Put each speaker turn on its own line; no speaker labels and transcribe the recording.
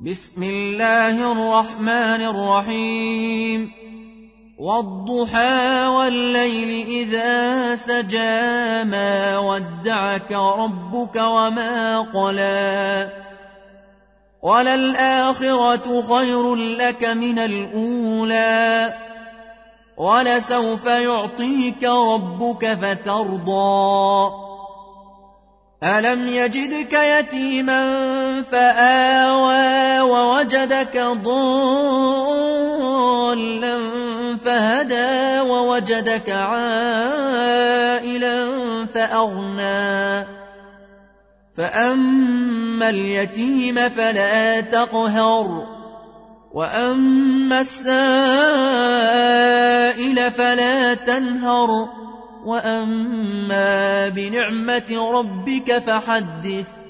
بسم الله الرحمن الرحيم والضحى والليل إذا سجى ما ودعك ربك وما قلى وللآخرة خير لك من الأولى ولسوف يعطيك ربك فترضى ألم يجدك يتيما فآوى ووجدك ضالا فهدى ووجدك عائلا فأغنى فأما اليتيم فلا تقهر وأما السائل فلا تنهر وأما بنعمة ربك فحدث